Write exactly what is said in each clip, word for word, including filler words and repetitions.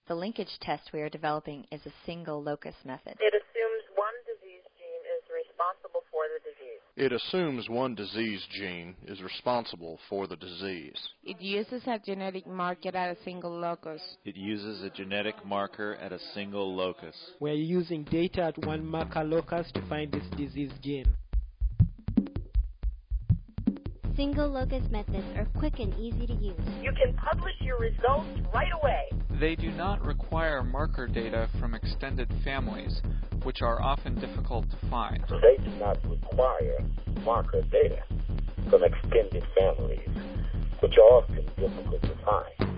The linkage test we are developing is a single locus method. It assumes one disease gene is responsible for the disease. It assumes one disease gene is responsible for the disease. It uses a genetic marker at a single locus. It uses a genetic marker at a single locus. We're using data at one marker locus to find this disease gene. Single locus methods are quick and easy to use. You can publish your results right away. They do not require marker data from extended families, which are often difficult to find. They do not require marker data from extended families, which are often difficult to find.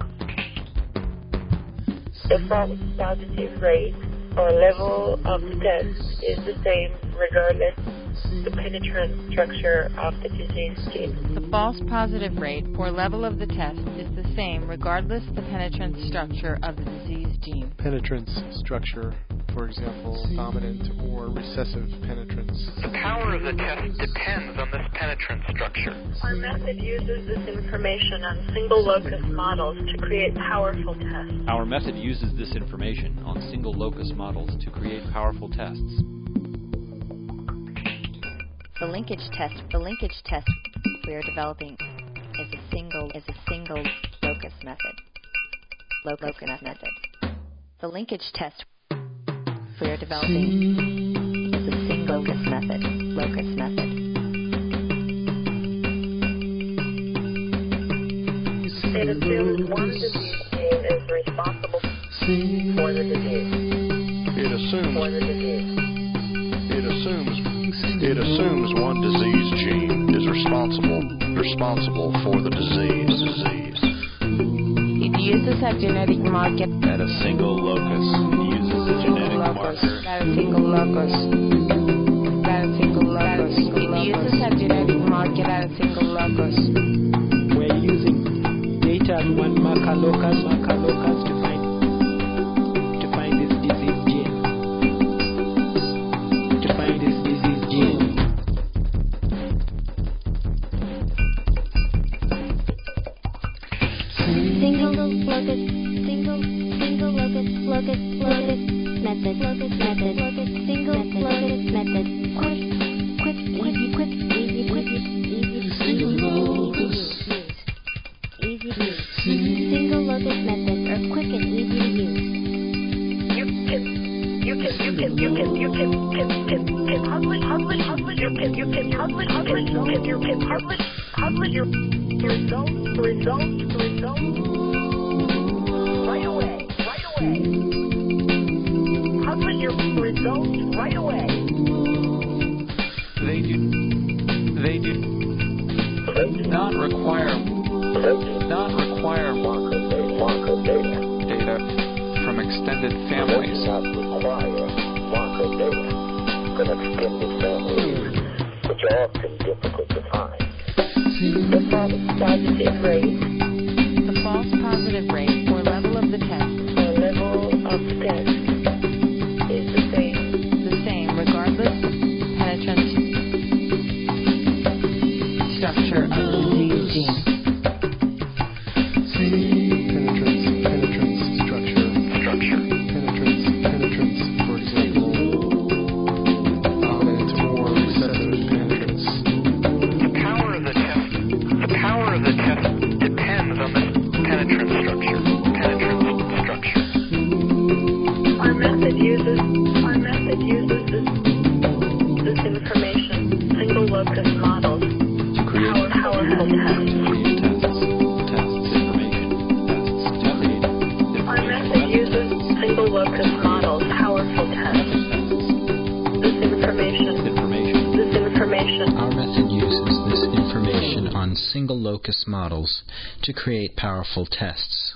The false positive rate or level of the test is the same regardless the penetrant structure of the disease gene. The false positive rate or level of the test is the same regardless the penetrant structure of the disease gene. Penetrance structure, for example, dominant or recessive penetrance. The power of the test depends on this penetrant structure. Our method uses this information on single locus models to create powerful tests. Our method uses this information on single locus models to create powerful tests. The linkage test, the linkage test we are developing is a single is a single locus method. Locus method. The linkage test we are developing is a single locus method. Locus method. It assumes one disease gene is responsible for the disease. It assumes For the disease. it assumes it assumes one disease gene is responsible responsible for the disease. disease. It uses a genetic marker At a single locus. It uses a genetic locus. marker. At a single locus. At a single locus. It uses a genetic marker at a single locus. We're using data at one marker locus, marker locus to find to find this disease gene. To find this disease gene. Single locus, single, single locus, locus, locus method, locus method, locus, single locus method. Quick, quick, easy, quick, easy, quick, easy, easy, easy to use. Single locus methods are quick and easy to use. You can, you can, you can, you can, you can, can, can, can publish, publish, publish. You can, you can publish, publish. You can, you can publish, publish your results, results, results. Right away, right away. Publish your results right away. They do, they do not require, not require Marker data, marker data. data from extended families. They do not require marker data from extended families, which are often difficult to find. The false positive rate The false positive rate or level of the test or level of the test is the same. the same regardless penetrant structure of the disease gene. Penetrance, penetrance structure. Structure. Penetrance, penetrance, for example, dominant or recessive penetrance. The power of the test, the power of the test depends on this penetrant structure. Penetrant structure. Our method uses our method uses this this information, single locus models, To create power, powerful tests. create tests. Tests, information, tests to create Our information. method uses single locus models, powerful tests. This information, Information. this information. Our method uses this information on single locus models to create powerful tests.